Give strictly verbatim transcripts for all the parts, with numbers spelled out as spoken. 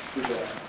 这个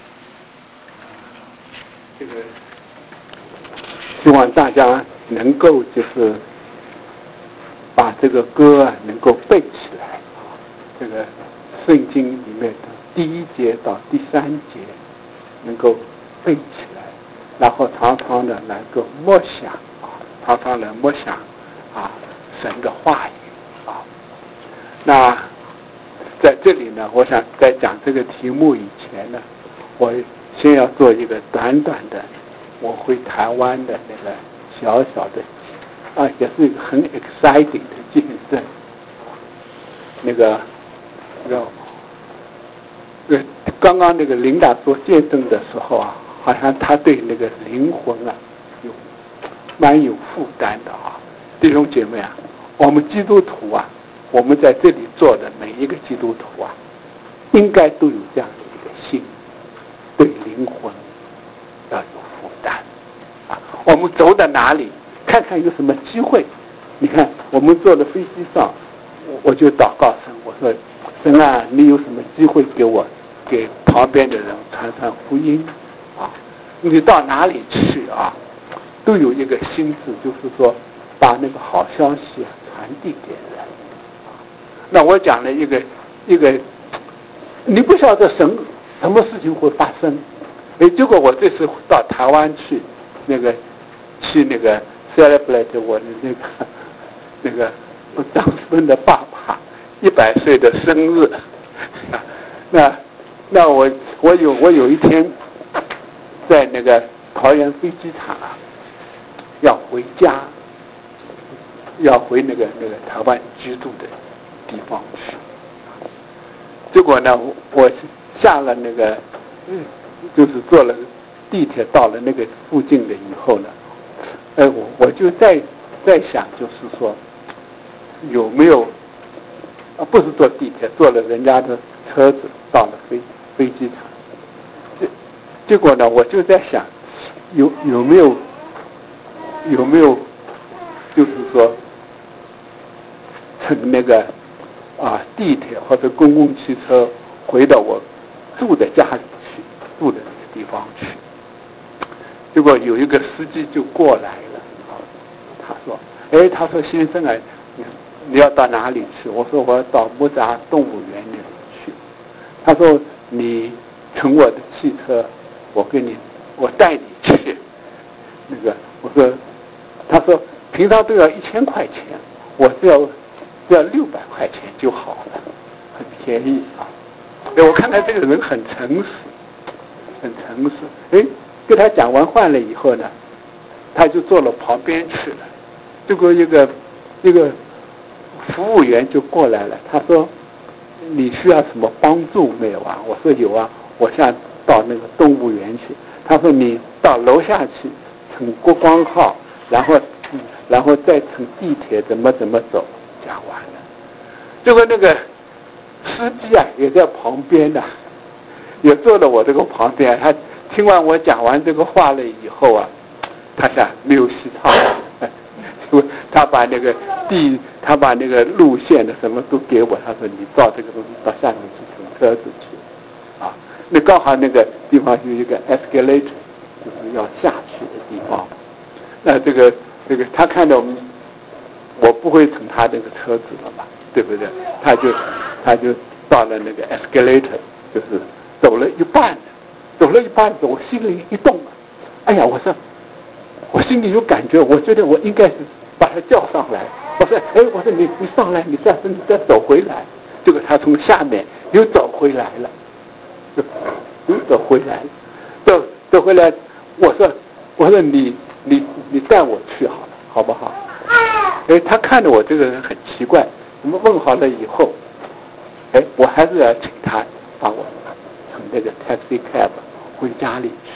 这个希望大家能够就是把这个歌啊能够背起来啊，这个圣经里面的第一节到第三节能够背起来，然后常常的能够默想啊，常常的默想啊神的话语啊。那在这里呢，我想在讲这个题目以前呢，我先要做一个短短的我回台湾的那个小小的啊，也是一个很 exciting 的见证。那个那个呃，刚刚那个琳达做见证的时候啊，好像他对那个灵魂啊有蛮有负担的啊。弟兄姐妹啊，我们基督徒啊，我们在这里做的每一个基督徒啊，应该都有这样的一个心，对灵魂要有负担啊。我们走到哪里，看看有什么机会。你看，我们坐的飞机上，我我就祷告神，我说神啊，你有什么机会给我，给旁边的人传传福音啊？你到哪里去啊，都有一个心智，就是说把那个好消息传递给人。那我讲了一个一个，你不晓得神什么事情会发生。哎，结果我这次到台湾去，那个去那个 celebrate 我的那个那个张孙的爸爸一百岁的生日。那那我我有我有一天在那个桃园飞机场啊，要回家，要回那个那个台湾居住的地方去。结果呢，我下了那个，嗯，就是坐了地铁到了那个附近的以后呢，呃，我我就在在想，就是说有没有啊，不是坐地铁，坐了人家的车子到了飞飞机场。结结果呢，我就在想，有有没有有没有，就是说乘那个啊地铁或者公共汽车回到我住的家里去，住的那个地方去。结果有一个司机就过来了，他说：“哎，他说先生啊，你你要到哪里去？”我说：“我要到木栅动物园那里去。”他说：“你乘我的汽车，我给你，我带你去。”那个我说，他说平常都要一千块钱，我只要只要六百块钱就好了，很便宜啊。哎，我看看这个人很诚实，很诚实。哎，跟他讲完话了以后呢，他就坐到旁边去了。结果一个一个服务员就过来了，他说：“你需要什么帮助没有啊？”我说：“有啊，我现在到那个动物园去。”他说：“你到楼下去乘国光号，然后然后再乘地铁怎么怎么走。”讲完了，结果那个司机啊也在旁边的、啊，也坐在我这个旁边。他听完我讲完这个话了以后啊，他想没有戏唱，他把那个地，他把那个路线的什么都给我。他说：“你照这个东西到下面去乘车子去。”啊，那刚好那个地方有一个 escalator， 就是要下去的地方。那这个这个他看到我们，我不会乘他那个车子了嘛，对不对？他就他就到了那个 escalator， 就是走了一半，走了一半，我心里一动，哎呀，我说我心里有感觉，我觉得我应该是把他叫上来。我说，哎，我说你你上来，你再你再走回来。结果他从下面又走回来了，又走回来了，走走回来。我说我说你你你带我去好了，好不好？哎，他看着我这个人很奇怪，怎么问好了以后，哎，我还是要请他把我从那个 taxi cab 回家里去。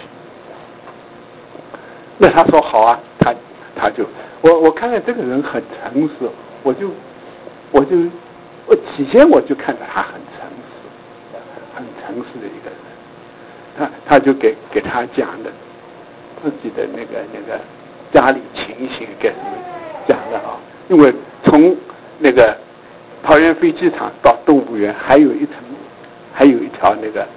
那他说好啊，他他就我我看看这个人很诚实，我就我就我起先我就看到他很诚实，很诚实的一个人。他他就给给他讲的自己的那个那个家里情形给什么讲的啊，因为从那个桃园飞机场到动物园还有一层，还有一条那个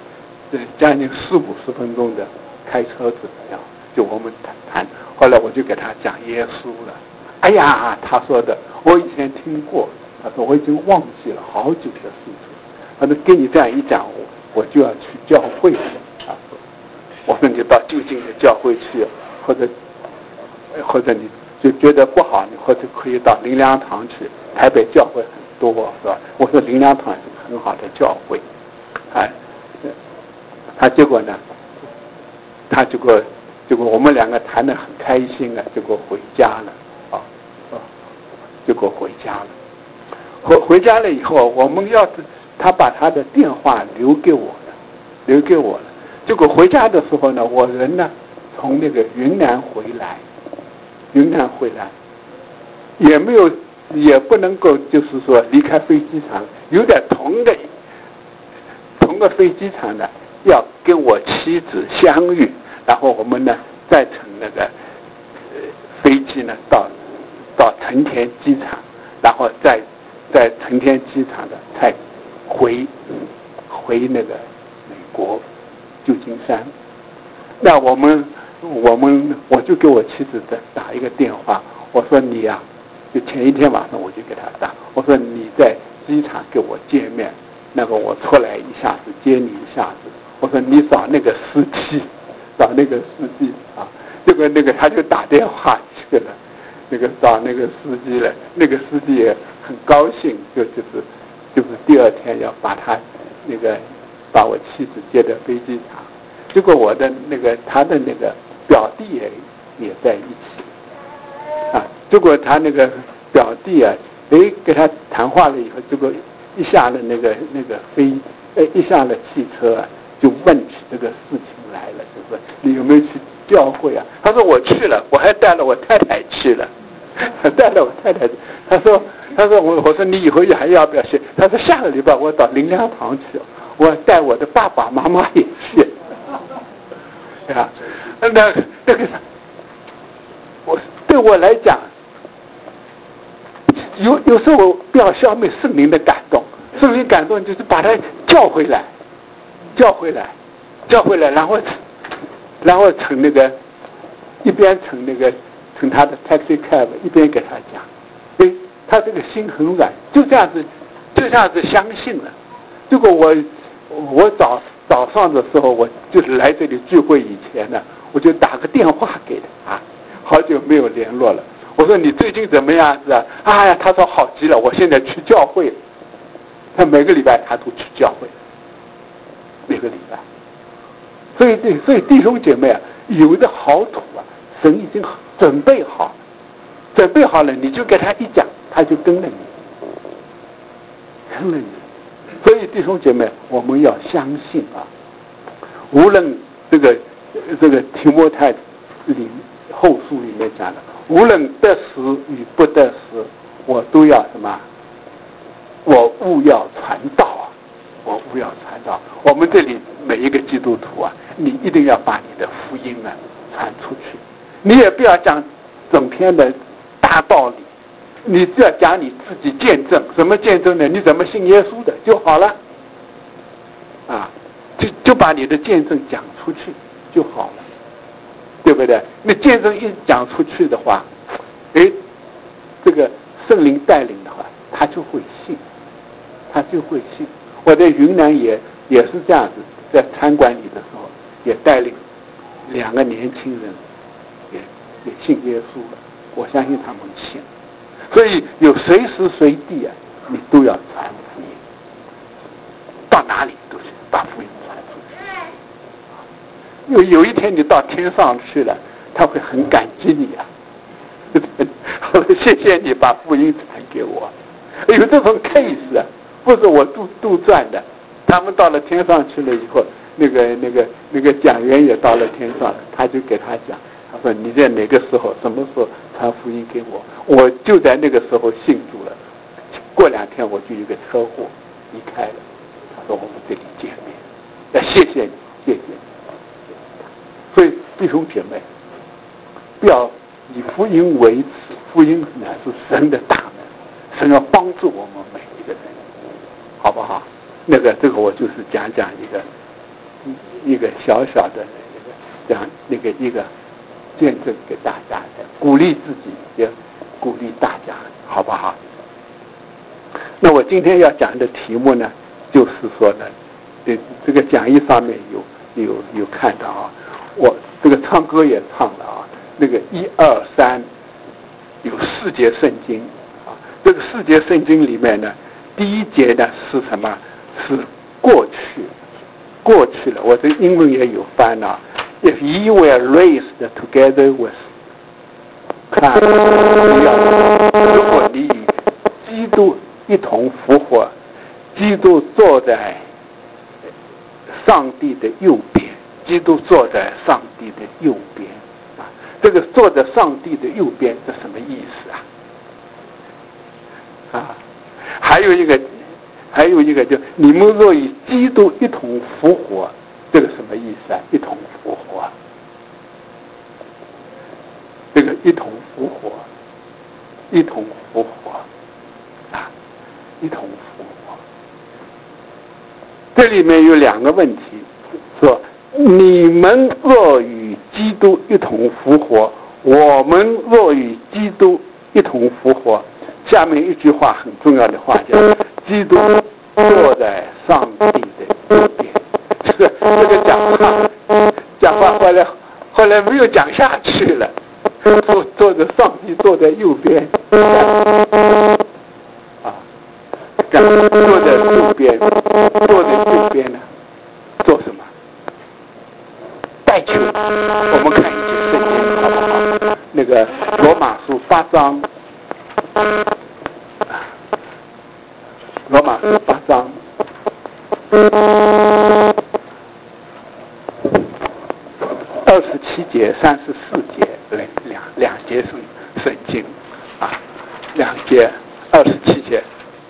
这将近四五十分钟的开车子这样，就我们谈谈。后来我就给他讲耶稣了。哎呀，他说的我以前听过，他说我已经忘记了好久的事情。他说跟你这样一讲，我我就要去教会了。他说，我说你到就近的教会去，或者或者你就觉得不好，你或者可以到灵粮堂去，台北教会很多，是吧？我说灵粮堂是个很好的教会，哎，他结果呢，他结果结果我们两个谈得很开心啊，结果回家了，啊啊，结果回家了。回回家了以后，我们要是他把他的电话留给我了，留给我了。结果回家的时候呢，我人呢从那个云南回来，云南回来，也没有也不能够就是说离开飞机场，有点同个同个飞机场呢，要跟我妻子相遇，然后我们呢再乘那个呃飞机呢到到成田机场，然后再在成田机场的才回回那个美国旧金山。那我们我们我就给我妻子打一个电话，我说你呀、啊，就前一天晚上我就给他打，我说你在机场给我见面，那个我出来一下子接你一下子，我说你找那个司机，找那个司机啊，这个那个他就打电话去了。那个找那个司机了，那个司机也很高兴，就就是就是第二天要把他那个把我妻子接到飞机场。结果我的那个他的那个表弟也也在一起啊。结果他那个表弟啊，哎跟他谈话了以后，结果一下了那个那个飞，呃一下了汽车啊，就问起这个事情来了，就说你有没有去教会啊？他说我去了，我还带了我太太去了。带了我太太，他说，他说我我说你以后还要不要去？他说下个礼拜我到灵粮堂去，我带我的爸爸妈妈也去。啊，那那个，我对我来讲，有有时候不要消灭圣灵的感动，圣灵感动就是把他叫回来，叫回来，叫回来，然后然后乘那个一边乘那个。乘他的 taxi cab 一边给他讲，哎，他这个心很软，就这样子，就这样子相信了。结果我我早早上的时候，我就是来这里聚会以前呢，我就打个电话给他，好久没有联络了。我说你最近怎么样子啊？哎呀，他说好极了，我现在去教会。他每个礼拜他都去教会，每个礼拜。所以对，所以弟兄姐妹啊，有的好土啊，神已经准备好，准备好了，你就给他一讲，他就跟了你，跟了你。所以弟兄姐妹，我们要相信啊，无论这个这个提摩太里后书里面讲的，无论得时与不得时，我都要什么？我务要传道啊！我务要传道。我们这里每一个基督徒啊，你一定要把你的福音呢传出去。你也不要讲整篇的大道理，你只要讲你自己见证。什么见证呢？你怎么信耶稣的就好了，啊，就就把你的见证讲出去就好了，对不对？那见证一讲出去的话，哎，这个圣灵带领的话，他就会信，他就会信。我在云南也也是这样子，在餐馆里的时候，也带领两个年轻人。也也信耶稣了，我相信他们信，所以有随时随地啊，你都要传福音，到哪里都是把福音传出去。有有一天你到天上去了，他会很感激你啊，后来谢谢你把福音传给我。有这种 case 啊，不是我杜杜撰的，他们到了天上去了以后，那个那个那个讲员也到了天上，他就给他讲。他说你在哪个时候什么时候传福音给我，我就在那个时候信主了，过两天我就有个车祸离开了。他说我们这里见面，要谢谢你，谢谢你。所以弟兄姐妹，不要以福音为耻，福音乃是神的大能，神要帮助我们每一个人，好不好？那个这个我就是讲讲一个一个小小的那个这样那个一个见证给大家的，鼓励自己也鼓励大家，好不好？那我今天要讲的题目呢，就是说呢，这这个讲义上面有有有看到啊，我这个唱歌也唱了啊，那个一二三有四节圣经啊，这个四节圣经里面呢，第一节呢是什么？是过去，过去了。我这英文也有翻啊。If ye were raised together with Christ， 如果你与基督一同复活，基督坐在上帝的右边，基督坐在上帝的右边啊。这个坐在上帝的右边，这什么意思啊？啊，还有一个。还有一个就你们若与基督一同复活，这个什么意思啊？一同复活，这个一同复活，一同复活啊，一同复活。这里面有两个问题，说你们若与基督一同复活，我们若与基督一同复活。下面一句话很重要的话叫基督坐在上帝的右边。这个这个讲话讲话后来后来没有讲下去了，坐坐着上帝坐在右边啊，坐在右边，坐在右边呢，做什么？带球。我们看一节圣经好不好？那个罗马书八章。罗马书八章二十七节、三十四节，两两节圣圣经啊，两节二十七节。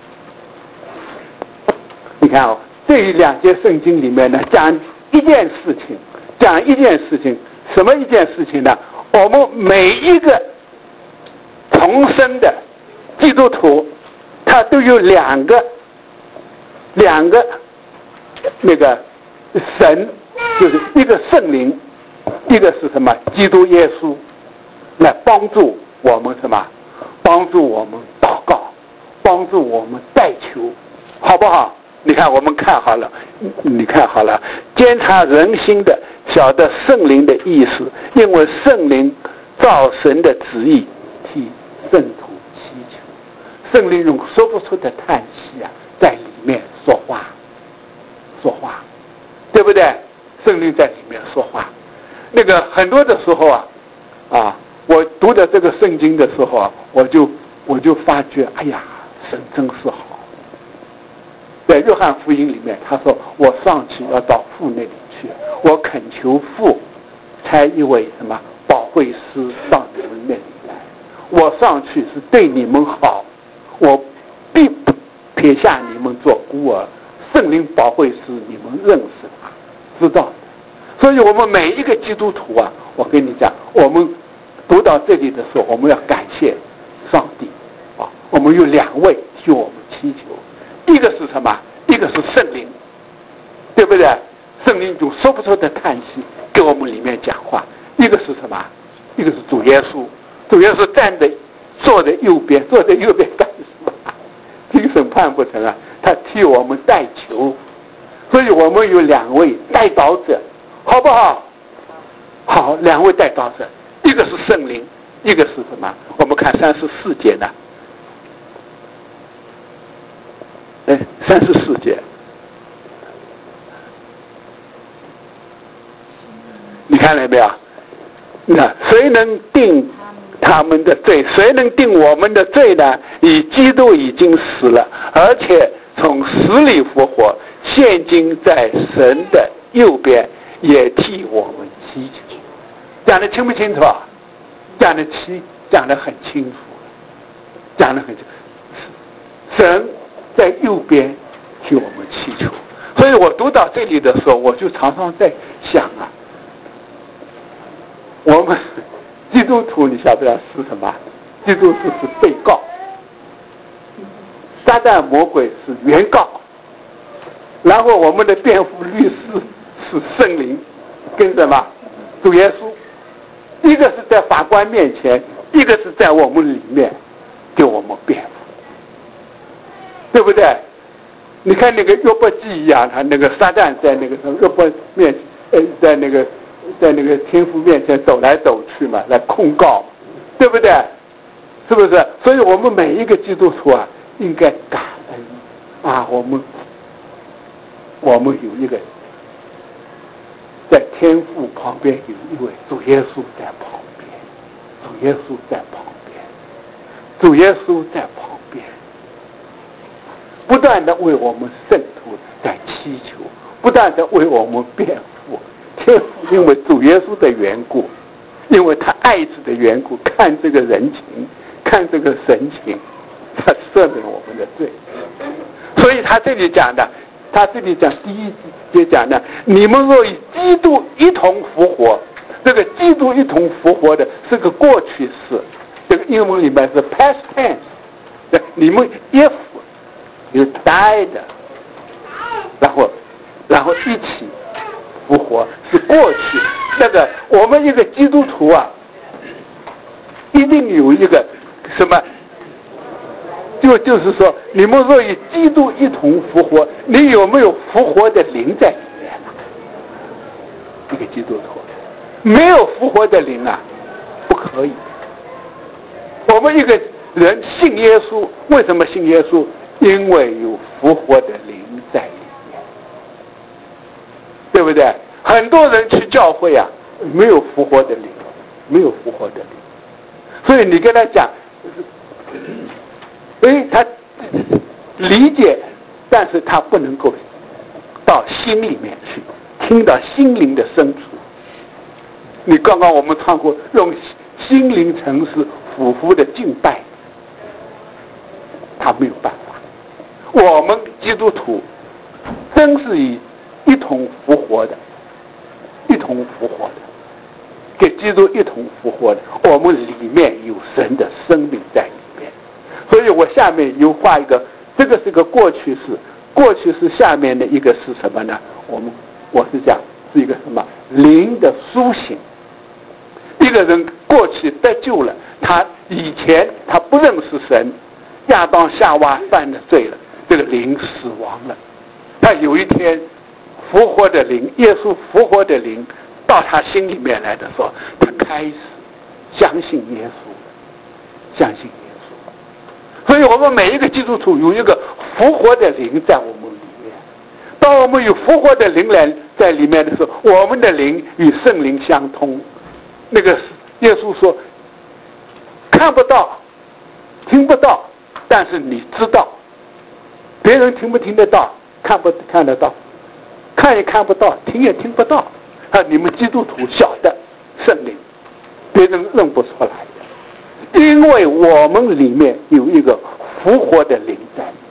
你看哦，这两节圣经里面呢，讲一件事情，讲一件事情，什么一件事情呢？我们每一个重生的基督徒，他都有两个两个那个神，就是一个圣灵，一个是什么？基督耶稣，来帮助我们什么？帮助我们祷告，帮助我们代求，好不好？你看我们看好了，你看好了，监察人心的，晓得圣灵的意思，因为圣灵照神的旨意替圣徒祈求。圣灵用说不出的叹息啊，在里面说话，说话，对不对？圣灵在里面说话。那个很多的时候啊，啊，我读的这个圣经的时候啊，我就我就发觉，哎呀，神真是好。在约翰福音里面，他说：“我上去要到父那里去，我恳求父，差一位什么保惠师到你们那里来。我上去是对你们好。”我必不撇下你们做孤儿，圣灵保惠师你们认识他，知道的。所以我们每一个基督徒啊，我跟你讲，我们读到这里的时候，我们要感谢上帝啊。我们有两位替我们祈求，一个是什么？一个是圣灵，对不对？圣灵就说不出的叹息给我们里面讲话。一个是什么？一个是主耶稣，主耶稣站在坐在右边，坐在右边干什么？听审判不成啊，他替我们代求，所以我们有两位代祷者，好不好？好，两位代祷者，一个是圣灵，一个是什么？我们看三十四节呢，哎，三十四节，你看了没有？那谁能定他们的罪？谁能定我们的罪呢？以基督已经死了，而且从死里复活，现今在神的右边，也替我们祈求。讲得清不清楚啊？讲得清，讲得很清楚，讲得很清楚。神在右边替我们祈求。所以我读到这里的时候，我就常常在想啊，我们基督徒你晓不晓得是什么？基督徒是被告，撒旦魔鬼是原告，然后我们的辩护律师是圣灵跟什么主耶稣，一个是在法官面前，一个是在我们里面给我们辩护，对不对？你看那个约伯记一样，他那个撒旦在那个约伯面呃在那个在那个天父面前走来走去嘛，来控告，对不对？是不是？所以我们每一个基督徒啊，应该感恩啊，我们我们有一个在天父旁边有一位主耶稣在旁边，主耶稣在旁边，主耶稣在旁边，不断的为我们圣徒在祈求，不断的为我们辩护。天父因为主耶稣的缘故，因为他爱子的缘故，看这个人情，看这个神情，他赦免我们的罪。所以他这里讲的，他这里讲第一节讲的，你们若与基督一同复活，这个基督一同复活的是个过去式，这个英文里面是 past tense， 你们 if you died， 然后然后一起复活是过去。那个我们一个基督徒啊，一定有一个什么，就就是说，你们若与基督一同复活，你有没有复活的灵在里面呢？一个基督徒没有复活的灵啊，不可以。我们一个人信耶稣，为什么信耶稣？因为有复活的灵在里面，对不对？很多人去教会啊，没有复活的灵，没有复活的灵，所以你跟他讲，哎，他理解，但是他不能够到心里面去，听到心灵的深处。你刚刚我们唱过，用心灵诚实俯伏的敬拜，他没有办法。我们基督徒真是以一同复活的，一同复活的，给基督一同复活的，我们里面有神的生命在里面。所以我下面又画一个，这个是个过去式，过去式下面的一个是什么呢？我们我是讲是一个什么灵的苏醒。一个人过去得救了，他以前他不认识神，亚当夏娃犯了罪了，这个灵死亡了。他有一天复活的灵，耶稣复活的灵到他心里面来的时候，他开始相信耶稣，相信耶稣。所以我们每一个基督徒有一个复活的灵在我们里面。当我们有复活的灵来在里面的时候，我们的灵与圣灵相通。那个耶稣说，看不到听不到，但是你知道。别人听不听得到，看不看得到，看也看不到，听也听不到啊！你们基督徒晓得圣灵，别人认不出来的，因为我们里面有一个复活的灵在里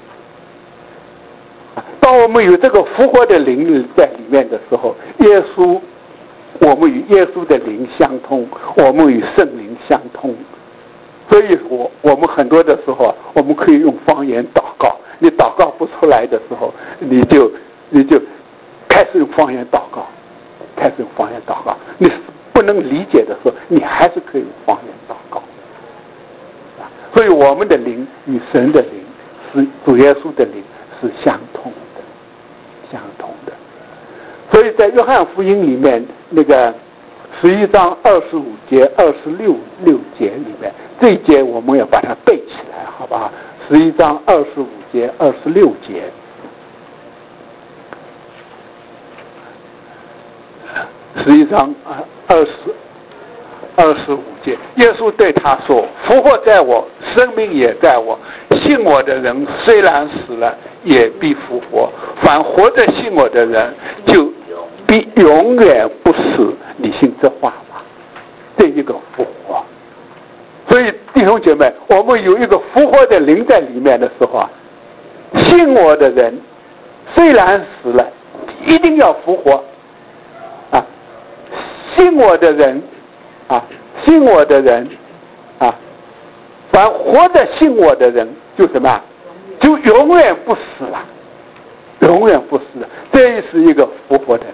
面。当我们有这个复活的灵在里面的时候，耶稣我们与耶稣的灵相通，我们与圣灵相通。所以我我们很多的时候，我们可以用方言祷告。你祷告不出来的时候，你就你就开始用方言祷告，开始用方言祷告。你不能理解的时候，你还是可以用方言祷告。所以我们的灵与神的灵，是主耶稣的灵是相通的，相通的。所以在约翰福音里面那个十一章二十五节、二十六六节里面，这一节我们要把它背起来，好不好？十一章二十五节、二十六节，十一章啊二十二十五节，耶稣对他说：“复活在我，生命也在我。信我的人虽然死了，也必复活；凡活着信我的人，就必永远不死。”你信这话吗？这一个复活。所以弟兄姐妹，我们有一个复活的灵在里面的时候啊，信我的人虽然死了，一定要复活啊！信我的人啊，信我的人啊，凡活着信我的人，就什么？就永远不死了，永远不死了。这是一个复活的灵。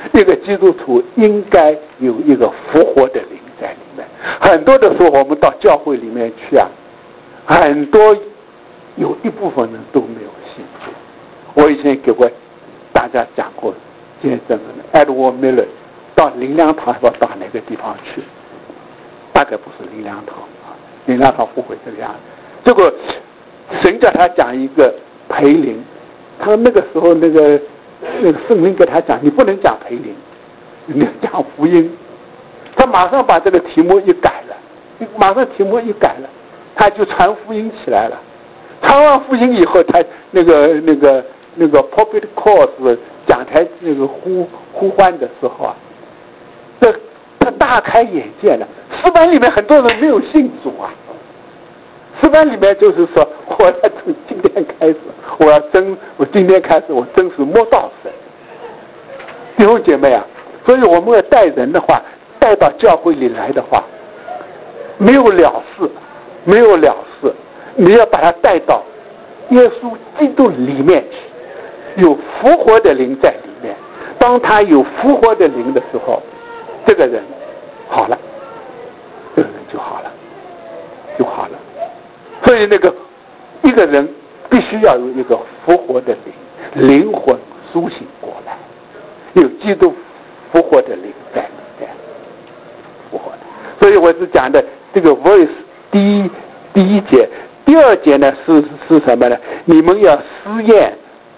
一个基督徒应该有一个复活的灵在里面。很多的时候我们到教会里面去啊，很多有一部分人都没有信主。我以前给过大家讲过见证的 Edward Miller 到灵粮堂要到哪个地方去，大概不是灵粮堂啊，灵粮堂不会这个样子。结果神叫他讲一个培灵，他那个时候那个那个圣灵给他讲，你不能讲培灵，你要讲福音。他马上把这个题目一改了，马上题目一改了，他就传福音起来了。传完福音以后，他那个那个那个 pulpit course 讲台那个呼呼唤的时候啊，这他大开眼界了。诗班里面很多人没有信主啊，诗班里面就是说，我要从今天开始，我要真，我今天开始我真是摸到神。弟兄姐妹啊，所以我们要带人的话，带到教会里来的话，没有了事，没有了事，你要把他带到耶稣基督里面去，有复活的灵在里面。当他有复活的灵的时候，这个人好了，这个人就好了，就好了。所以那个一个人必须要有一个复活的灵，灵魂苏醒过来，有基督复活的灵在里面，复活的。所以我是讲的这个 verse 第一第一节，第二节呢是是什么呢？你们要试验，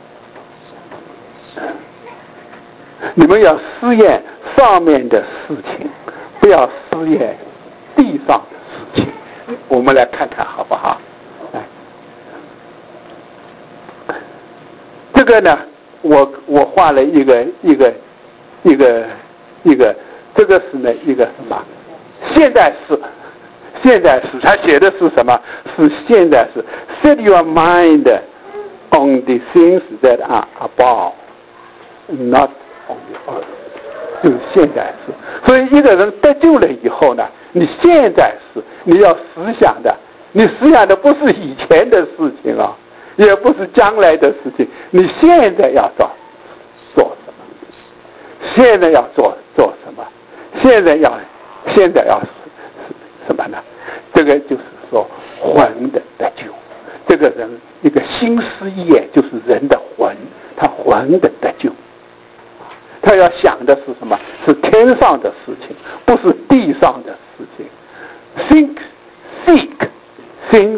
你们要试验上面的事情，不要试验地上的事情。我们来看看好不好？这个呢，我我画了一个一个一个一个，这个是呢一个什么？现在式，现在式，他写的是什么？是现在式。Set your mind on the things that are above, not on the earth。就是现在式。所以一个人得救了以后呢，你现在式，你要思想的，你思想的不是以前的事情啊。也不是将来的事情，你现在要做做什么？现在要做做什么？现在要现在要什么呢？这个就是说魂的得救。这个人一个心思意念就是人的魂，他魂的得救。他要想的是什么？是天上的事情，不是地上的事情。Think, seek things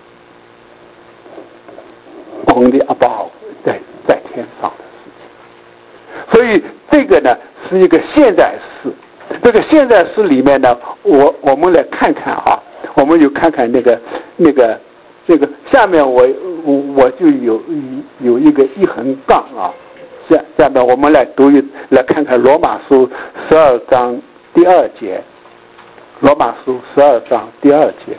on the above， 在在天上的事情。所以这个呢是一个现在式。这个现在式里面呢，我我们来看看啊，我们就看看那个那个这个下面我我我就有有一个一横杠啊，下下面我们来读一来看看罗马书十二章第二节，罗马书十二章第二节。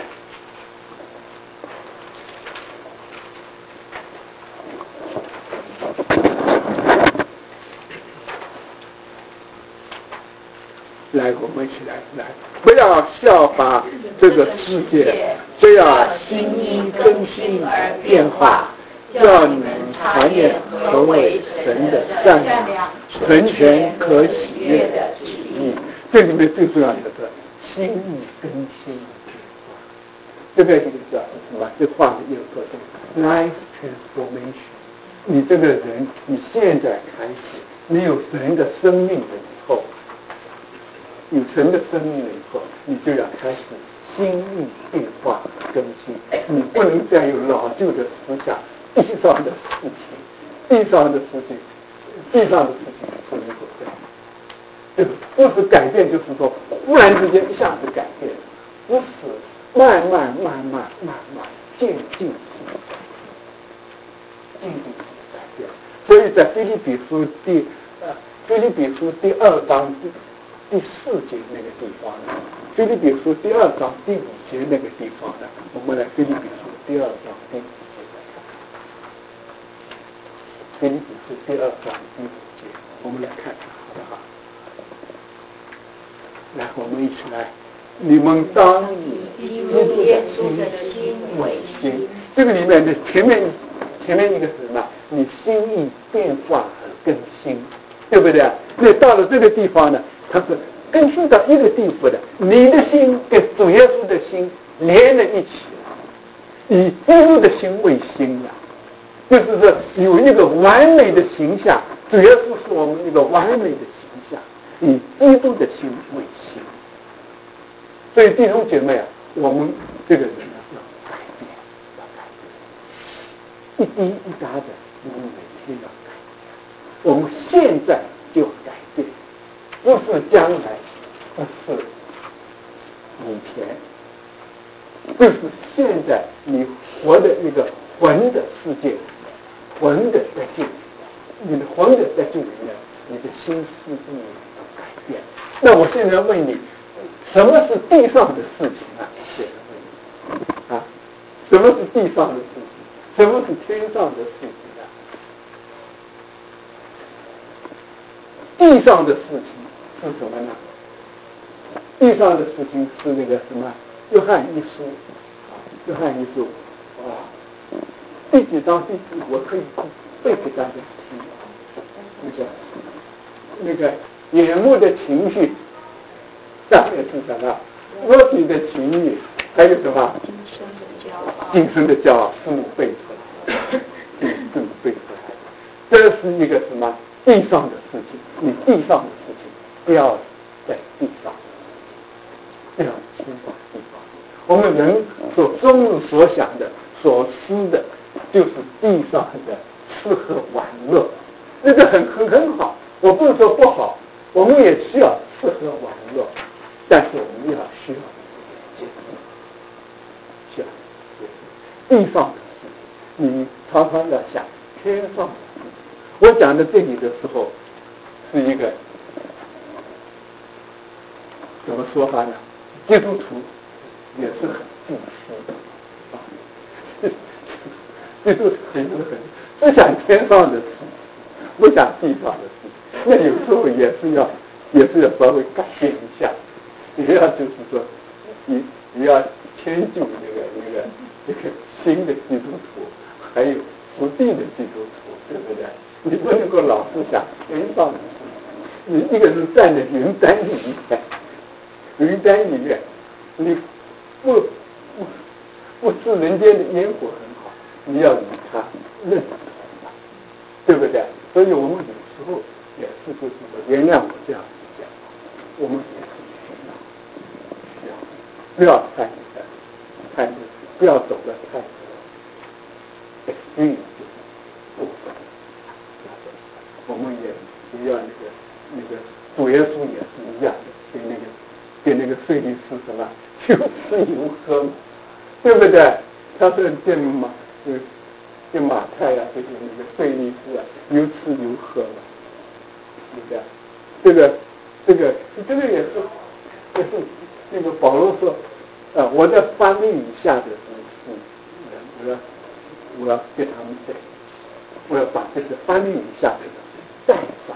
来，我们一起来来，不要效法这个世界，不要心意更新而变化，叫你们查验何为神的善良、纯全可喜悦的旨意。这里面最重要的是心意更新而变化。这个就叫什么？这话里有说的 life transformation。你这个人，你现在开始，你有神的生命了以后。有神的生命了以后，你就要开始心意变化更新。你不能再有老旧的思想，地上的事情，地上的事情，地上的事情不能够改变。这个不是改变，就是说忽然之间一下子改变，不是慢慢慢慢慢慢渐进式的渐进式的改变。所以在腓立比书第呃腓立比书第二章第第四节那个地方呢，腓立比书第二章第五节那个地方呢，我们来腓立比书第二章第五节来看看。腓立比书第二章第五节，我们来看看好不好？来，我们一起来。你们当以基督耶稣的心为心。这个里面的前面前面一个是什么？你心意变化和更新。 对不对？那到了这个地方呢，它是更新到一个地步的，你的心跟主耶稣的心连在一起了，以基督的心为心了，就是说有一个完美的形象，主耶稣是我们一个完美的形象，以基督的心为心。所以弟兄姐妹啊，我们这个人要改变，要改变，一滴一答的，我们每天要改变，我们现在就要改变，不是将来，不是以前，就是现在你活的一个魂的世界，魂的在救你的魂的在救里面，你的心思意要改变。那我现在问你，什么是地上的事情啊？现在问你啊，什么是地上的事情？什么是天上的事情啊？地上的事情是什么呢？地上的事情是那个什么？约翰一书啊，约翰一书啊，第几章第几？我可以背给大家听啊。那个那个眼目的情绪，下面是什么？肉体的情欲，还有什么？今生的骄傲。今生的骄傲是你背出来的，是你背出来的。这是一个什么地上的事情？你地上的事情不要在地上，不要牵挂地上。我们人所终日所想的、所思的，就是地上的吃喝玩乐，那个很很很好。我不是说不好，我们也需要吃喝玩乐，但是我们要需要节制，需要节制。地上的事情，你常常要想天上的事情。我讲到这里的时候，是一个怎么说法呢？基督徒也是很自私的啊，基督徒也是很不想天上的事情，不想地上的事情。那有时候也是要，也是要稍微改变一下，也要就是说，你你要迁就那个那个那个新的基督徒，还有不地的基督徒，对不对？你不能够老是想天上的事情，你一个人站在云端里面，云端里面，你不不不吃人间的烟火很好，你要与他认同，对不对？所以我们有时候也是就是说，原谅我这样子讲，我们也是需要需要不要太太不要走得太extreme，就是过分。我们也也要那个那个主耶稣也是一样的，给那个给那个税吏是什么？有吃有喝嘛，对不对？他说这马就就马太啊，这些那个税吏是啊，有吃有喝嘛，对不对？这个这个这个也是也是那个保罗说，呃，我在翻命以下的是人，我要我要跟他们在一起，我要把这个翻命以下的人带上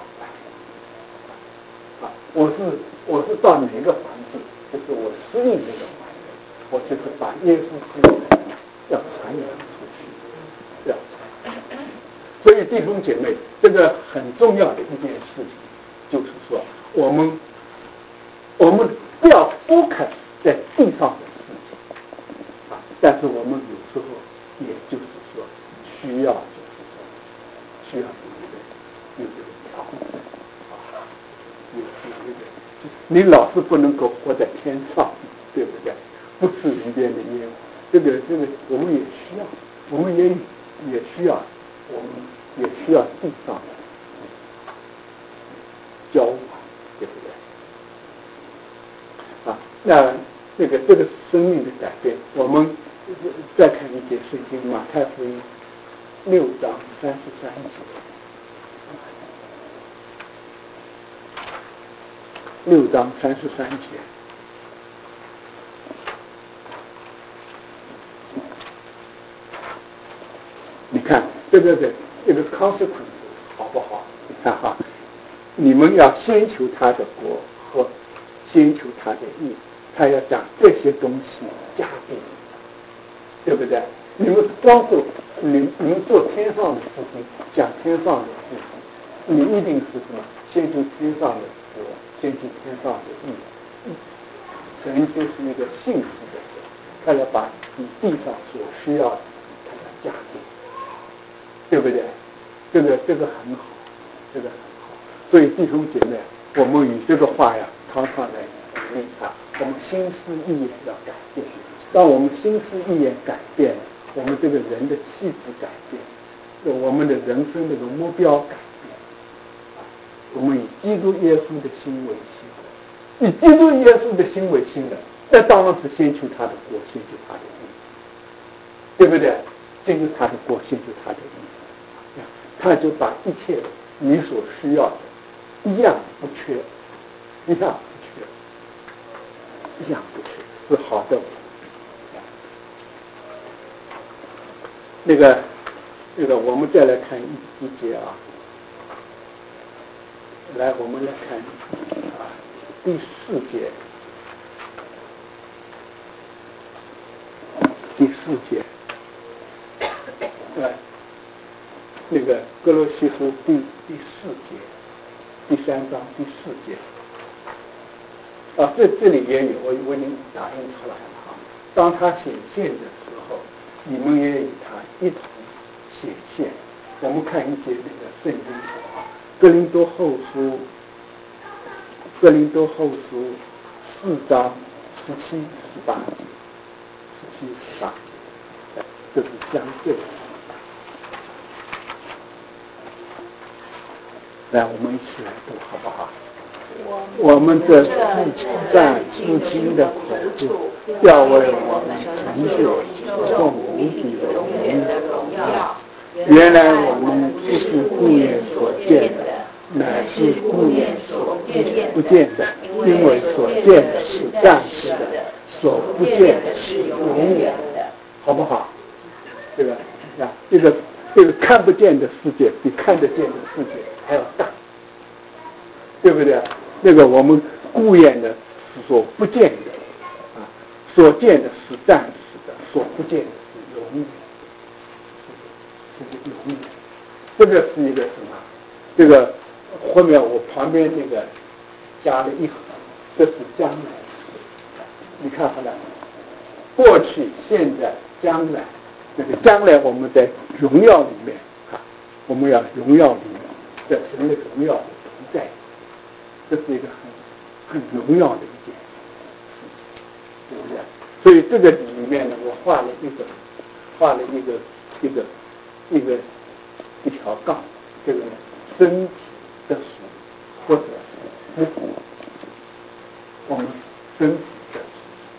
来。啊，我是我是到哪个环境，就是我适应这个环境，我就是把耶稣基督要传扬出去，要传扬。所以弟兄姐妹，这个很重要的一件事情，就是说我们我们不要 focus 在地上的事情啊，但是我们有时候也就是说需要就是说需要有一个有一个调整啊，有有一个，你老是不能够活在天上，对不对？不吃人间的烟火，这个这个我们也需要，我们也也需要，我们也需要地上的交往，对不对？啊，那这个这个生命的改变，我们再看一节圣经，马太福音六章三十三节，六章三十三节，你看这个的这个 consequence 好不好？你看哈，你们要先求他的国和先求他的义，他要讲这些东西加给你，对不对？你们光做你你们做天上的事情，讲天上的事情，你一定是什么先求天上的国，先求天上的义。神就是一个信实的神，他要把你地上所需要的，他要加给，对不对？这个这个很好，这个很好。所以弟兄姐妹，我们以这个话呀，常常来鼓励他，我们心思意念要改变。当我们心思意念改变了，我们这个人的气质改变，我们的人生这个目标改变。我们以基督耶稣的心为心，以基督耶稣的心为心的，那当然是先求他的国，先求他的义，对不对？先求他的国，先求他的义，他就把一切你所需要的，一样不缺，一样不缺，一样不缺，是好的。那个，那个，我们再来看一一节啊。来，我们来看啊，第四节，第四节，呃，那个哥罗西书第第四节，第三章第四节，啊，这这里也有，我我已经打印出来了啊。当他显现的时候，你们也与他一同显现。我们看一节那个圣经啊，哥林多后书。哥林多后书四章十七、十八节，十七、十八节，这是相对的。来，我们一起来读，好不好？我们这在父亲的口处，要为我们成就众无比的荣耀。原来我们不是顾念所见的，乃是顾念所不见的，因为所见的是暂时的，所不见的是永远的，好不好？这个啊，这个这个看不见的世界比看得见的世界还要大，对不对？那个我们顾念的是所不见的啊，所见的是暂时的，所不见的是永远，是是永远。这个是一个什么？这个后面我旁边那个加了一横，这是将来式。你看好了，过去、现在、将来，那个将来我们在荣耀里面啊，我们要荣耀里面，在神的荣耀里同在，这是一个很很荣耀的一件事情，对不对？所以这个里面呢，我画了一个画了一个一个一个一条杠，这个身体的属或者是不我们身体的属，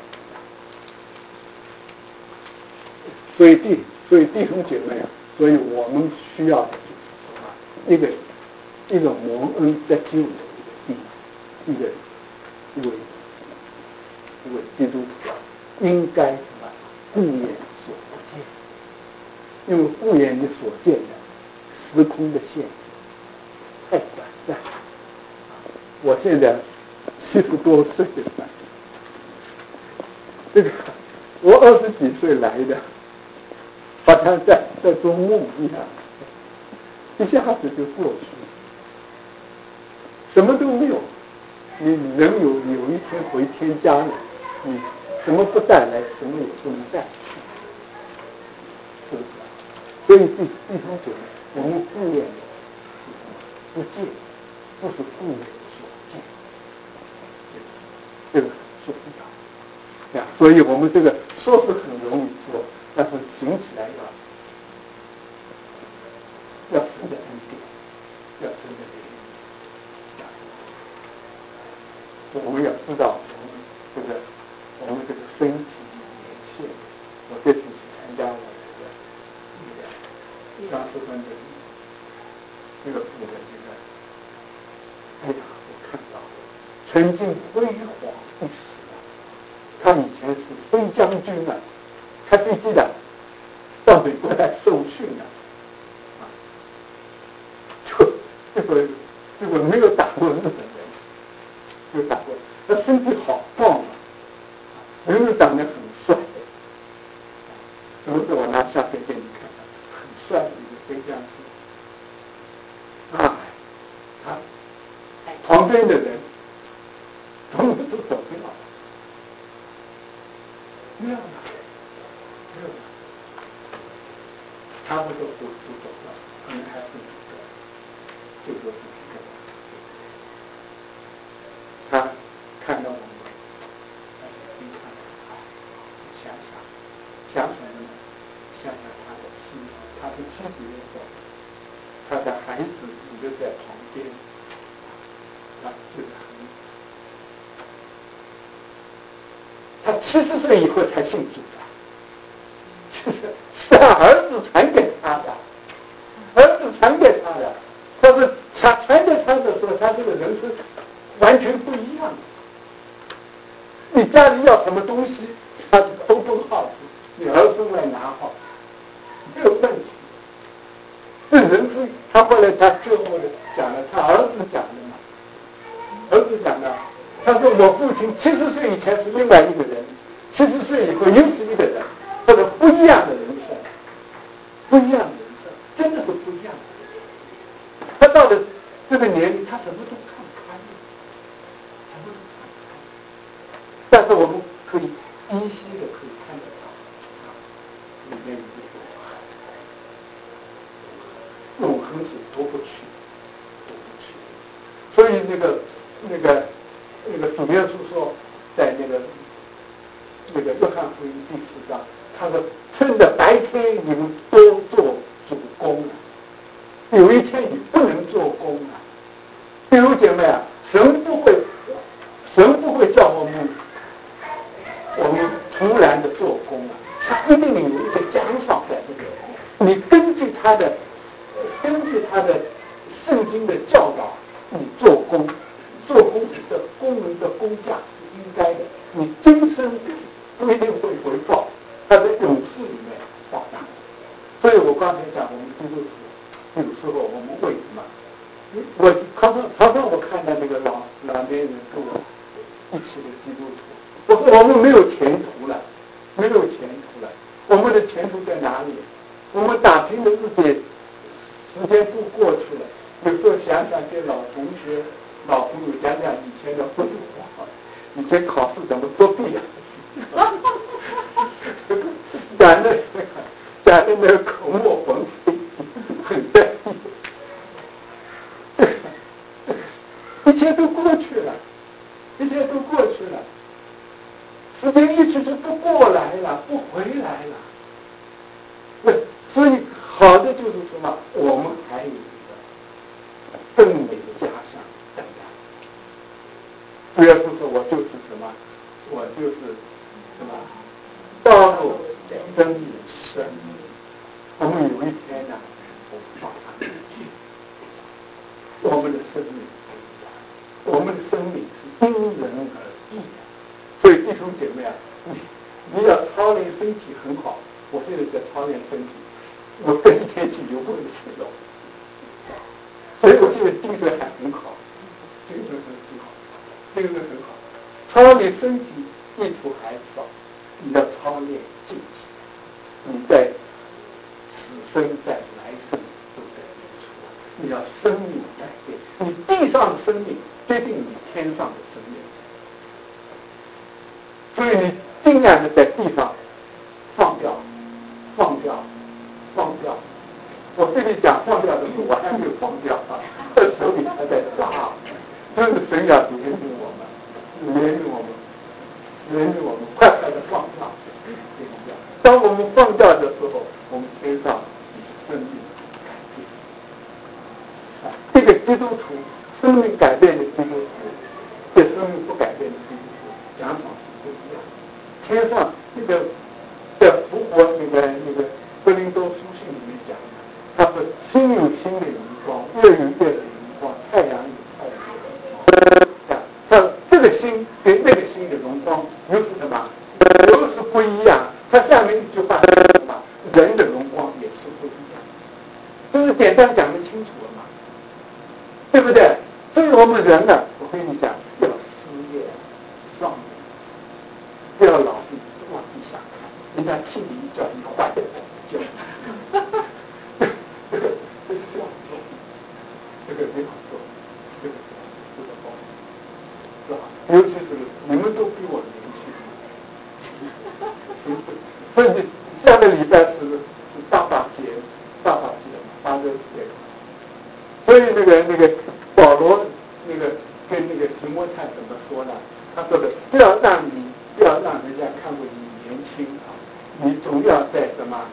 所以弟所以弟兄姐妹啊，所以我们需要的就是什么？一个一个蒙恩得救的一个地，一个一位一位基督徒应该什么？顾念所不见，因为顾念你所见的时空的限制太短暂。我现在七十多岁了，这个我二十几岁来的，好像在在做梦一样，一下子就过去了，什么都没有。你人有有一天回天家了，你什么不带来，什么也不能带去，是不是？所以弟弟兄姐妹，我们顾念的不见，不是顾念所见，这个很重要呀。所以我们这个说是很容易说，但是行起来要要神的恩典，要神的怜悯。我们要知道，我们这个我们这个身体年限。我这次去参加我这个那个张师芬的这个部的这个，哎呀，我看到曾经辉煌一时啊，他以前是飞将军啊，开飞机的，到美国来受训的，啊，就这个这个没有打过日本人，没有打过，他身体好棒啊，人又长得很帅。什么时候我拿相片给你看看？很帅的一个飞将军啊，他边的人，统统都走掉了，没有了，没有了，差不多都都走了，可能还是一个，最多是一个。他看到我们，他眼睛看到啊，想想想什么呢？想想他的妻子，他的妻子也走了，他的孩子留在旁边，他就是很。他七十岁以后才信主的，是是他儿子传给他的，儿子传给他的。他是传传给他的时候，他这个人生完全不一样。你家里要什么东西，他是 open house， 你儿孙来拿好，没有问题。这人生，他后来他最后的讲了，他儿子讲的嘛，儿子讲的。他说我父亲七十岁以前是另外一个人，七十岁以后又是一个人，或者不一样的人生，不一样的人生，真的是不一样的。他到了这个年龄，他什么都看开了，什么都看开。但是我们可以依稀的可以看得到，里面有一个永恒，永恒是夺不去，夺不去。所以那个那个。那个主耶稣说，在那个那个约翰福音第四章，他说：“趁着白天你们多做主工啊，有一天你不能做工啊。”弟兄姐妹啊，神不会，神不会叫我们我们突然的做工啊，他一定有一个奖赏在这里。你根据他的根据他的圣经的教导，你做工。做工的工人的工价是应该的，你今生不一定会回报，他在永世里面报答。所以我刚才讲，我们基督徒有时候我们为什么？我常常常常我看到那个老老年人跟我一起的基督徒，我说我们没有前途了，没有前途了，我们的前途在哪里？我们打拼的日子时间都过去了，有时候想想给老同学。老朋友讲讲以前的混话，以前考试怎么作弊啊？讲的讲的那个口沫横飞，很在意。一切都过去了，一切都过去了，时间一直就不过来了，不回来了。对，所以好的就是什么？我们还有一个更美的家乡。主耶稣说：“我就是什么？我就是什么？道路、真理、生命。我们有一天呢，我们到他那里去，我们的生命不一样，我们的生命是因人而异的。所以弟兄姐妹啊，你你要操练身体很好。我现在在操练身体，我跟一天去游泳去了，所以我现在精神还很好，精神很好。”这个很好，操练身体益处还少，你要操练境界，你在此生在来生都在益处。你要生命改变，你地上的生命决定你天上的生命。所以你尽量的在地上放掉，放掉，放掉。我这里讲放掉的时候，我还没有放掉啊，这手里还在抓，真是神要怜悯我们，怜悯我们，怜悯我们，快快的放掉。当我们放掉的时候，我们天上生命改变。啊，这个基督徒生命改变的基督徒，跟生命不改变的基督徒，奖赏是不一样的。天上这个在复活那个那个哥林多书信里面讲，他说星有星的荣光，月有月的荣光，太阳有太阳的荣光。他这个星跟那个星的荣光又是什么？又是不一样。他下面一句话是什么？人的荣光也是不一样。这是简单讲得清楚了嘛？对不对？所以我们人呢，我跟你讲，要思念上面，不要老是往地下看，人家替你一叫，你坏的叫。这个这个不要做，这个不要做，这个这个不好。 是吧？尤其是你们都比我年轻，所以你下个礼拜是是大发节，大发节嘛，八月节。所以那个那个保罗那个跟那个提摩太怎么说呢？他说的不要让你不要让人家看过你年轻啊，你总要在什么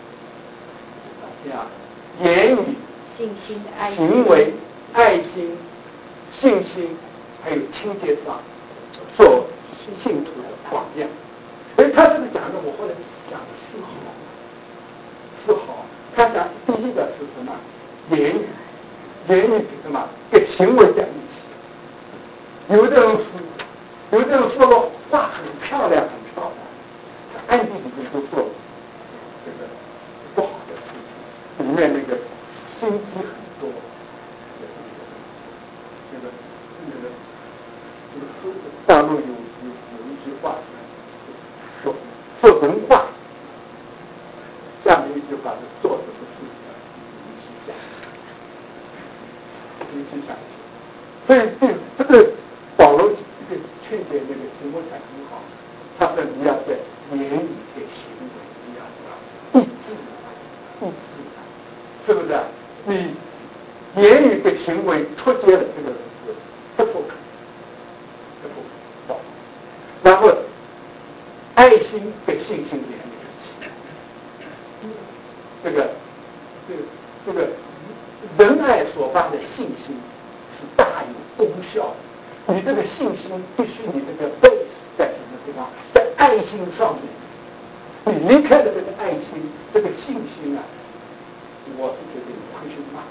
呀？言语、 信心、爱心、 行为、爱心、信心，还有清洁上做信徒的榜样。所以他这个讲的，我后来讲的是好，是好。他讲第一个是什么？言语，言语什么？跟行为在一起。有的人是，有的人说了话很漂亮，很漂亮，暗地里面都做这个不好的事情，里面那个心机很多。这个那个这个说大陆有有有一句话说说人话，下面一句话是做什么事情你去想，你去想。所以这这个保罗这个劝诫那个提摩太很好，他说你要在言语跟行为你要什么一致，一致，是不是？你言语跟行为脱节了，这个人是不不可，不不可。然后爱心跟信心连在一起，这个这个这个仁爱所发的信心是大有功效的。你这个信心必须你这个 base 在什么地方？在爱心上面。你离开了这个爱心，这个信心啊，我是觉得你会去骂，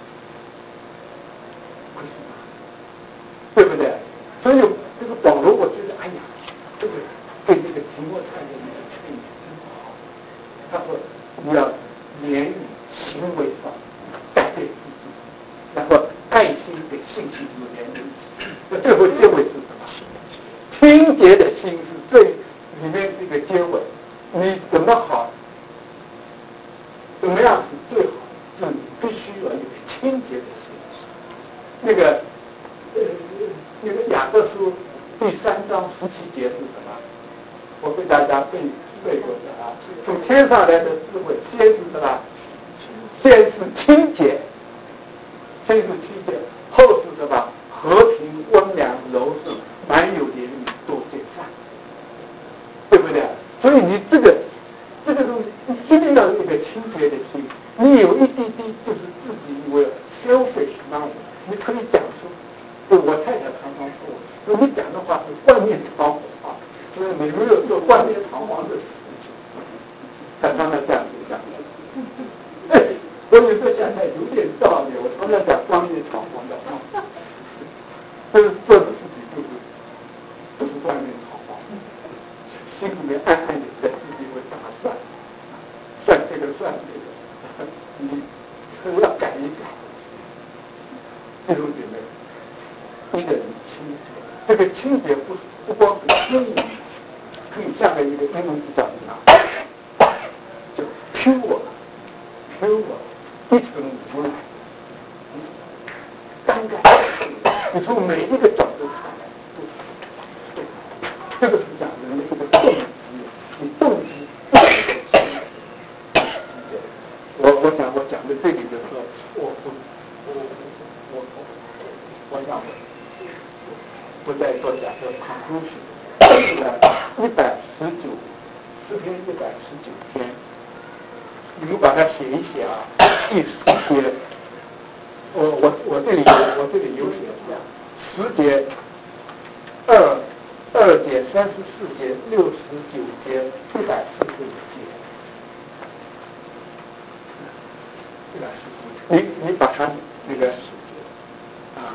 会去骂，对不对？所以这个保罗，我觉得，哎呀，这个对这个提摩太的一个劝言真好。他说你要言语行为上改变自己，然后爱心跟信心有连在一起。那最后结尾是什么？清洁的心是最里面这个结尾。你怎么好？怎么样是最好？是你必须要有清洁的心。那个呃那个雅各书第三章十七节是什么？我给大家背背过的啊。从天上来的智慧，先是什么？先是清洁，先是清洁，后是什么？和平、温良、柔顺，满有怜悯，多见善，对不对？所以你这个这个东西，你一定要有一个清洁的心。你有一滴滴就是自己以为 selfish mind， 你可以讲出。我太太常常说，说你讲的话是冠冕堂皇，就是你没有做冠冕堂皇的事情。他常常这样子讲。哎，我有时候想想有点道理，我常常讲冠冕堂皇的话，但是做的事情就是不是冠冕堂皇，心里面暗暗的在自己会打算，算这个算这个，你可要改一改。弟兄姐妹，一个人清洁，这个清洁不不光是清洁，可以下面一个英文字叫什么？叫 pure，pure， 一尘无染，干干净净。你从每一个角度看来，都这个是讲人的这个动机，你动机不是清洁。我我想我讲到这里的时候，我我我我我我想我不再多讲这 conclusion。一百十九，诗篇一百十九篇，你们把它写一写啊。第十节，我我我这里我这里有写的，十节、二二节、三十四节、六十九节、一百四十五节，一百四十五，你你把它那个啊。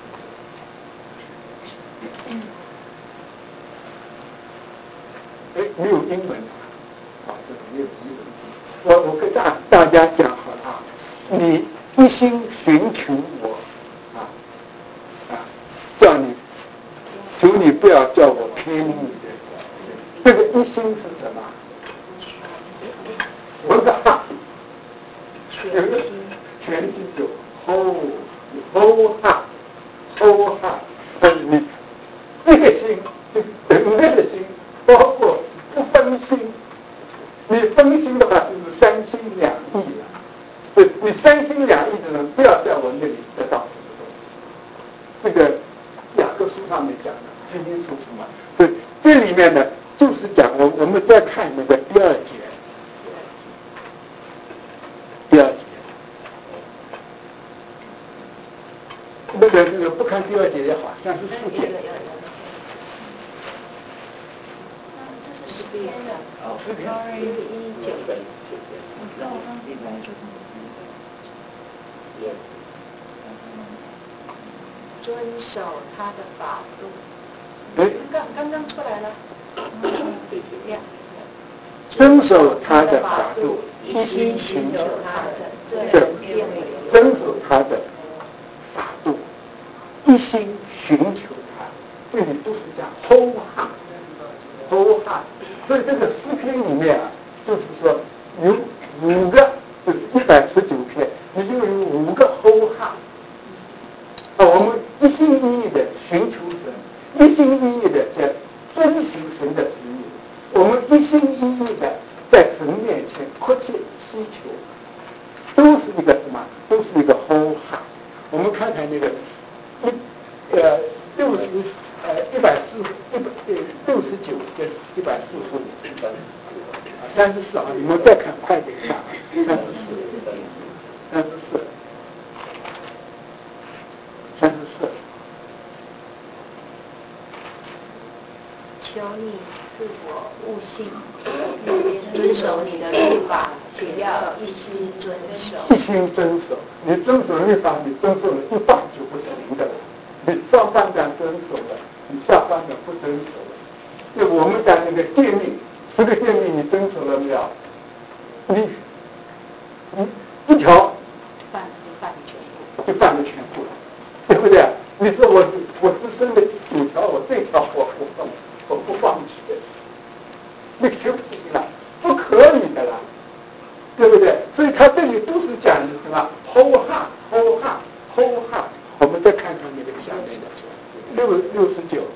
哎，没有英文啊，这个没有英文。我我跟大大家讲好了啊，你一心寻求我啊啊，叫你求你不要叫我偏离你的。这个一心是什么？不是哈，全心，全心就 whole whole heart whole heart，但是你这个心，人类的心，包括不分心。你分心的话，就是三心两意了。对，你三心两意的人，不要在我那里得到什么东西。这个雅各书上面讲的清清楚楚嘛。对，这里面呢，就是讲我我们再看那个第二节，第二节，那个那个不看第二节也好，像是四节。 诗篇的哦，诗篇一九的，我知道我刚记过来说遵守他的法度。 哎， 刚刚刚出来了。 遵守他的法度， 一心寻求他的， 这人变为有。遵守他的法度，一心寻求他，这里都是讲 whole heart，whole heart。所以这个诗篇里面啊，就是说有五个，就是一百十九篇，你就有五个 whole heart。啊，我们一心一意的寻求神，一心一意的在遵行神的旨意，我们一心一意的在神面前迫切祈求，都是一个什么？都是一个 whole heart。我们看看那个一呃六十呃一百四一百呃六十九跟一百四十五，三十四啊，你们再看快点看，三十四，三十四，三十四。 求你赐我悟性，遵守你的律法，且要一心遵守。 一心遵守，你遵守律法，你遵守了一半就不行的了。你上半段遵守了，你下半段不遵守了。就我们讲那个诫命，十个诫命你遵守了没有？你你一条犯犯全部， 就犯了全部了，对不对？你说我我只生了九条，我这条我不放，我不放弃的，那就不行了，不可以的了，对不对？所以他这里都是讲的什么 whole heart whole heart whole heart。我们再看看那个下面的六六十九。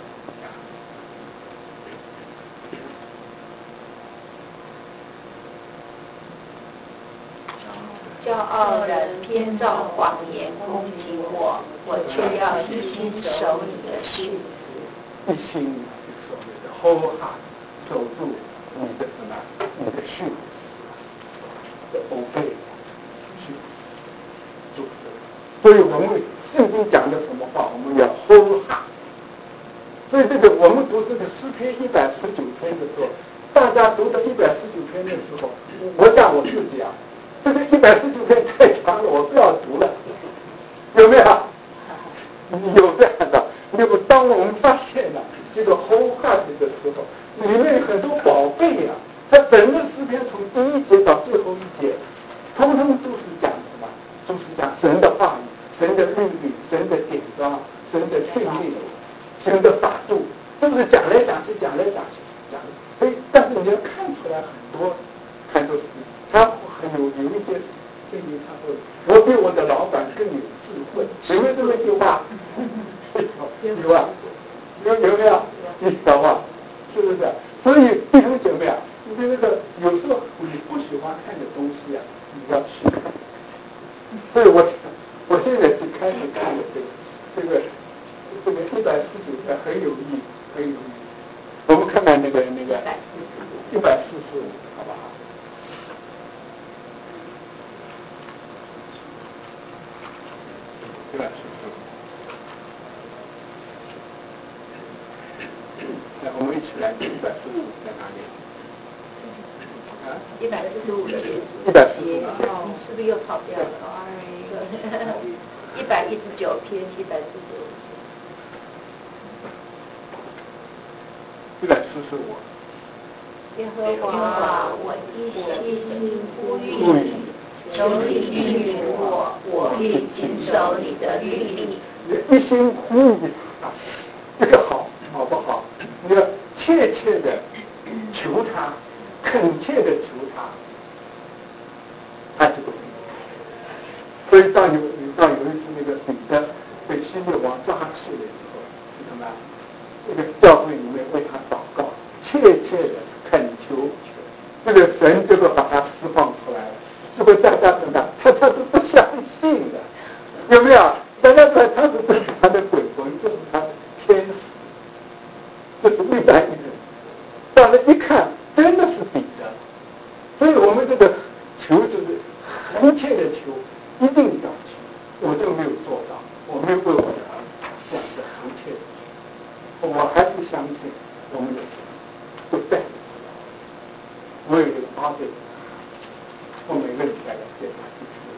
骄傲人编造谎言攻击我，我却要一心守你的训词。 一心守你的 whole heart， 守住你的什么？你的训词的 obey， 训词，就是。所以我们圣经讲的什么话，我们要 whole heart。所以这个我们读这个诗篇一百十九篇的时候，大家读到一百十九篇的时候，我讲我自己啊。这个一百四十篇太长了，我不要读了，有没有？有这样的。那么当我们发现了这个 whole heart 的时候，里面有很多宝贝啊，它整个诗篇从第一节到最后一节，通通都是讲什么？都是讲神的话语、神的律例、神的典章、神的训令、神的法度，都是讲来讲去、讲来讲去、讲。所以，但是你要看出来很多很多事情。他还有有一些对于他说，我比我的老板更有智慧，有没有这么一句话？有啊，有有没有？你知道吧？是不是？所以弟兄姐妹啊，你这个有时候你不喜欢看的东西啊，你要去看。所以我我现在就开始看了这个这个这个一百四十九篇很有意义，很有意义。我们看看那个那个一百四十五，好不好？一百四十五，来，我们一起来读一百四十五在哪里？啊， 一百四十五节， 一百四十五节， 哦，是不是又跑掉了？一百一十九篇，一百四十五节， 一百四十五。 耶和华，我一心呼吁你，求你应允我，我必谨守你的律例。 一心呼吁他，这个好，好不好？你要切切的求他，恳切的求他，他就会。所以当有当有一次那个彼得被希律王抓去的时候，是什么？ 这个教会里面为他祷告，切切的恳求，这个神就会把他释放出来了。就会大家怎么他他是不相信的，有没有？大家说他是不是他的鬼魂，这是他的天使，这是历代艺人。到了一看，真的是彼得。所以我们这个求就是恳切的求，一定要求。我就没有做到，我没有为我的儿子这样的恳切的求，我还是相信我们的神会带领我。我有一个八岁，我每个礼拜要见他一次，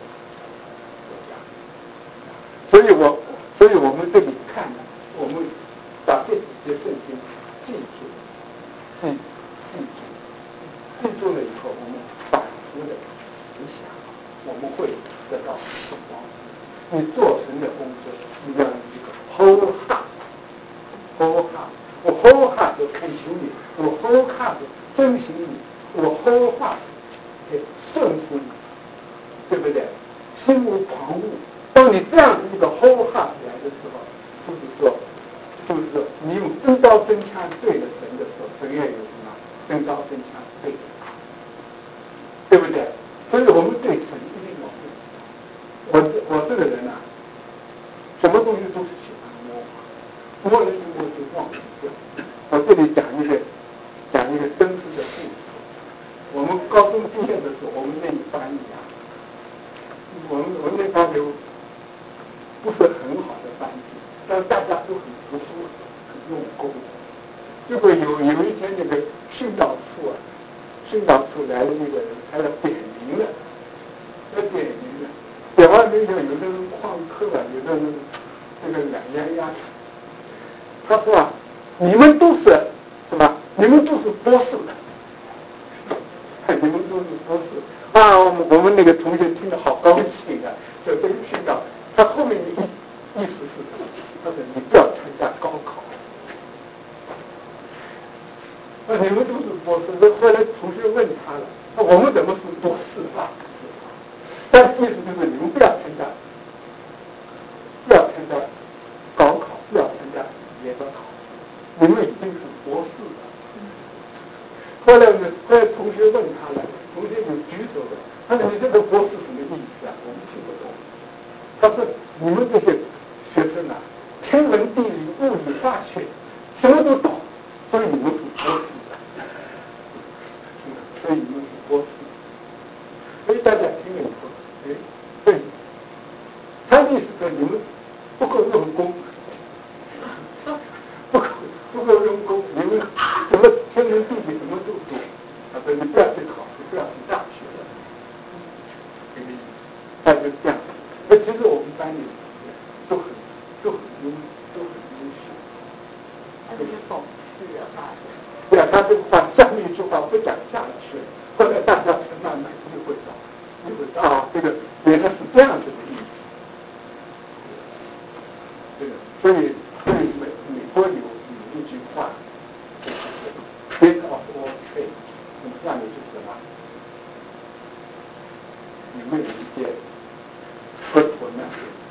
所以我，所以我们这里看呢，我们把这几节圣经记住，记记住，记住了以后，我们反复的思想，我们会得到释放。你做神的工作，你要有一个 whole heart，whole heart，我 whole heart 就恳求你，我 whole heart 遵循你，我 whole heart 顺服你，对不对？心无旁骛。当你这样子一个 whole heart 来的时候，就是说，就是说，你有真刀真枪对着神的时候，神也有什么真刀真枪对着他，对不对？所以我们对神一定要对。我我这个人啊，什么东西都是喜欢摸，摸了一摸就忘记掉。我这里讲一个讲一个真实的故事。我们高中毕业的时候，我们那一班里啊，我们我们那班有不是很好的班级，但是大家都很读书，很用功。结果有有一天那个训导处啊，训导处来了一个人，他要点名了，要点名了。点完名以后，有的人旷课啊，有的人这个懒洋洋。他说啊，你们都是什么？你们都是博士的。你们都是博士啊！我们我们那个同学听得好高兴啊！就这个训导，他后面的意意思是，他说你不要参加高考。那你们都是博士，那后来同学问他了，那我们怎么是博士啊？但意思就是你们不要参加，不要参加高考，不要参加联合考，你们已经是博士了。后来呢，后来同学问他了，同学就举手了，他说你这个博士什么意思啊？我们听不懂。他说你们这些学生啊，天文地理物理化学什么都懂，所以你们是博士的，所以你们是博士。所以大家听了以后，哎，对，他的意思说你们不够用功，不够不够用功，你们什么天文地理什么都懂，他说你不要去考试，不要去大学了，这个意思。他就这样。那其实我们班里都很都很优都很优秀。 他就是讽刺的话。 对啊，他这个话下面一句话不讲下去，后来大家才慢慢体会到，体会到啊，这个原来是这样子的意思。这个，所以所以美美国有有一句话，就是 "Get of all trades"，那么下面就是什么？你们有一些合伙呢，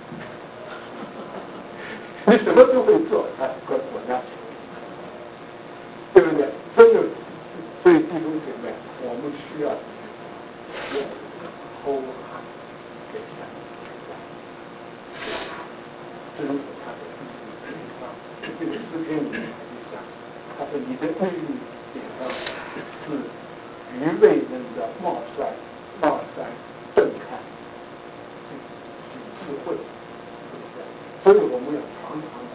你什么都会做，啊，合伙呢，对不对？所以所以弟兄姐妹，我们需要用后汉给神真是他的地方。这个诗篇里面他就讲，他说你的律例典章是愚昧人的茂山，茂山正开，有智慧，所以我们要常常